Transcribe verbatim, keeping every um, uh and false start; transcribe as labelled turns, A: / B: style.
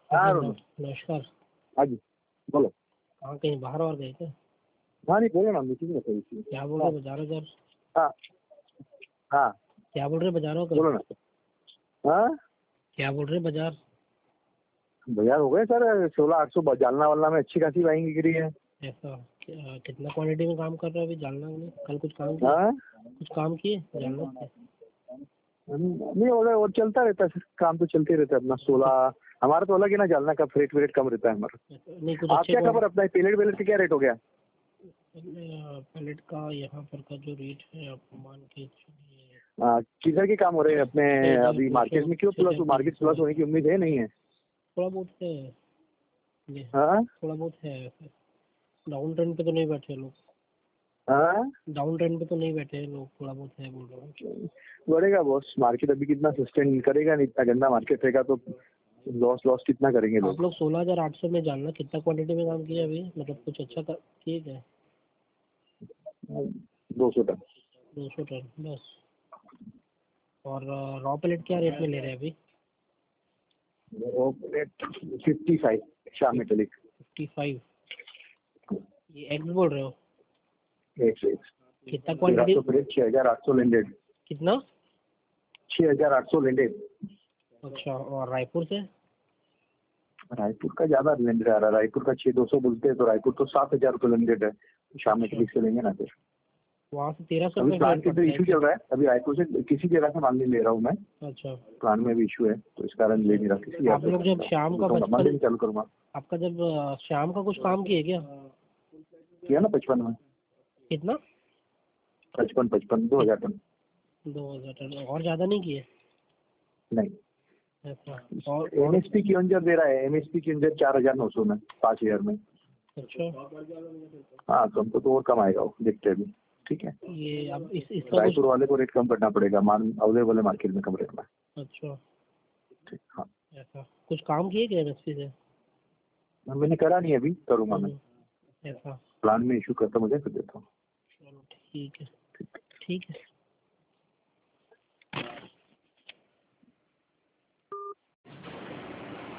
A: हाँ रोनू,
B: नमस्कार।
A: हाँ जी बोलो।
B: हाँ, कहीं बाहर और गए थे?
A: हाँ नहीं बोलो ना, मीटिंग में थी इसलिए।
B: क्या बोल रहे बाजारों सर?
A: हाँ हाँ
B: क्या बोल रहे बाजारों का?
A: बोलो ना। हाँ
B: क्या बोल रहे बाजार?
A: बाजार हो गए सर, सोलह आठ सौ जालना वालना में अच्छी खासी बाइंग गिरी है।
B: ऐसा क्या- कितना क्वांटिटी में काम कर रहे हो अभी जालना में? कल कुछ काम किया?
A: हाँ
B: कुछ काम किए जालना से?
A: नहीं हो रहा है, और चलता रहता है सर, काम तो चलते रहता है अपना। सोलह हमारा तो अलग है ना, जालना का फ्रेट वेट कम रहता है हमारा।
B: ऐसा- नहीं कुछ
A: आप
B: अच्छे
A: क्या खबर अपना पेलेट वेलेट का क्या रेट हो गया?
B: पैलेट का यहाँ पर का जो रेट है आप मान के चलिए।
A: हाँ, किधर के काम हो रहे हैं अपने
B: छः हजार
A: अभी
B: दो
A: मार्केट
B: सौ
A: में? क्यों
B: छः
A: प्लस
B: हजार तीन
A: मार्केट
B: सौ
A: प्लस होने की उम्मीद है नहीं है?
B: थोड़ा बहुत है ये,
A: हाँ
B: थोड़ा बहुत है ऐसे। डाउन ट्रेंड पे तो नहीं बैठे लोग,
A: हाँ
B: डाउन ट्रेंड पे तो नहीं बैठे हैं लोग, थोड़ा बहुत है बोल रहा हूँ।
A: बढ़ेगा बॉस, मार्केट अभी कितना सस्टेन करेगा नहीं, इतना गंदा मार्केट रहेगा तो लॉस लॉस कितना करेंगे
B: आप
A: लोग।
B: लोग सोलह हजार आठ सौ में जानना कितना क्वांटिटी में काम किया अभी, मतलब कुछ अच्छा कर किए क्या?
A: दो सौ टन।
B: दो सौ टन बस। और रॉ पैलेट क्या रेट में ले रहे हैं अभी?
A: फिफ्टी फाइव शाम मेटेलिक।
B: Fifty five. ये एक्स बोल रहे हो?
A: एक से एक
B: कितना
A: तेरह
B: क्वांटिटी?
A: सौ प्लेट, छः हजार आठ सौ लेंडेड।
B: कितना?
A: छः हजार आठ सौ लेंडेड।
B: अच्छा, और रायपुर से?
A: रायपुर का ज्यादा लेंडेड आ रहा है, रायपुर का छः दो सौ बोलते हैं तो रायपुर तो सात हजार रुपये लेंडेड है। शाम मेटेलिक से लेंगे ना फिर।
B: वहाँ से तेरह सौ
A: अभी
B: रुपये
A: प्लान
B: फ्लैट
A: के अंदर
B: पड़ता
A: इशू
B: है।
A: चल रहा है, अभी रायपुर से किसी जगह से माल नहीं ले रहा हूँ मैं।
B: अच्छा,
A: प्लान में भी इशू है तो इस कारण ले नहीं रहा किसी।
B: आप लोग जब शाम का
A: मंडे
B: पचपन
A: में चालू करूँगा।
B: आपका जब अ, शाम का कुछ काम किए क्या?
A: किया ना पचपन में,
B: कितना?
A: पचपन पचपन दो हजार टन।
B: दो हजार टन और ज़्यादा नहीं किए?
A: नहीं,
B: ऐसा। और
A: एमएसपी की अंजर दे रहा है, एमएसपी की अंजर चार हजार नौ सौ में, पाँच हजार में।
B: अच्छा,
A: हाँ तो हमको तो और कम आएगा वो, देखते हैं अभी। ठीक है,
B: ये अब इस इसका कुछ।
A: रायपुर वाले को रेट कम करना पड़ेगा, मान अवेलेबल है मार्केट में कम रेट में।
B: अच्छा,
A: ठीक हाँ,
B: ऐसा कुछ काम किए क्या एमएसपी से?
A: मैंने करा नहीं, अभी करूँगा मैं।
B: हम्म, ऐसा।
A: प्लान में इशू करता मुझे फिर देता हूँ।
B: चलो ठीक है, ठीक है।